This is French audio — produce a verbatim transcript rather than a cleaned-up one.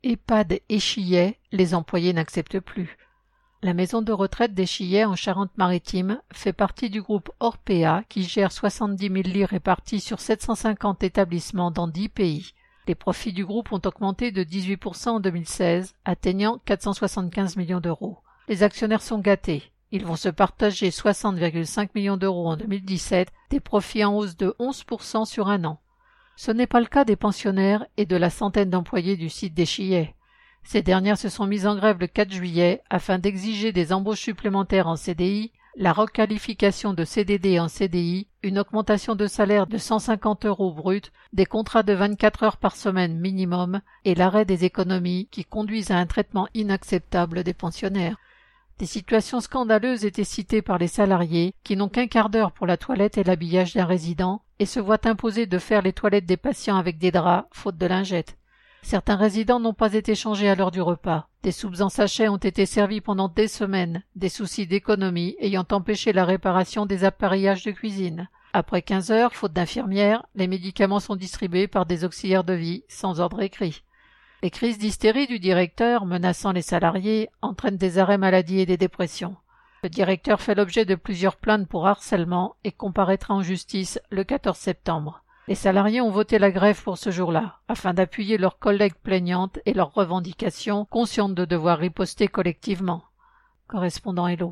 EHPAD Échillais, les employés n'acceptent plus. La maison de retraite d'Échillais en Charente-Maritime fait partie du groupe Orpea qui gère soixante-dix mille lits répartis sur sept cent cinquante établissements dans dix pays. Les profits du groupe ont augmenté de dix-huit pour cent en deux mille seize, atteignant quatre cent soixante-quinze millions d'euros. Les actionnaires sont gâtés. Ils vont se partager soixante virgule cinq millions d'euros en deux mille dix-sept, des profits en hausse de onze pour cent sur un an. Ce n'est pas le cas des pensionnaires et de la centaine d'employés du site d'Échillais. Ces dernières se sont mises en grève le quatre juillet afin d'exiger des embauches supplémentaires en C D I, la requalification de C D D en C D I, une augmentation de salaire de cent cinquante euros brut, des contrats de vingt-quatre heures par semaine minimum et l'arrêt des économies qui conduisent à un traitement inacceptable des pensionnaires. Des situations scandaleuses étaient citées par les salariés qui n'ont qu'un quart d'heure pour la toilette et l'habillage d'un résident et se voient imposer de faire les toilettes des patients avec des draps, faute de lingettes. Certains résidents n'ont pas été changés à l'heure du repas. Des soupes en sachet ont été servies pendant des semaines, des soucis d'économie ayant empêché la réparation des appareillages de cuisine. Après quinze heures, faute d'infirmières, les médicaments sont distribués par des auxiliaires de vie, sans ordre écrit. Les crises d'hystérie du directeur, menaçant les salariés, entraînent des arrêts maladie et des dépressions. Le directeur fait l'objet de plusieurs plaintes pour harcèlement et comparaîtra en justice le quatorze septembre. Les salariés ont voté la grève pour ce jour-là, afin d'appuyer leurs collègues plaignantes et leurs revendications, conscientes de devoir riposter collectivement. Correspondant Hello.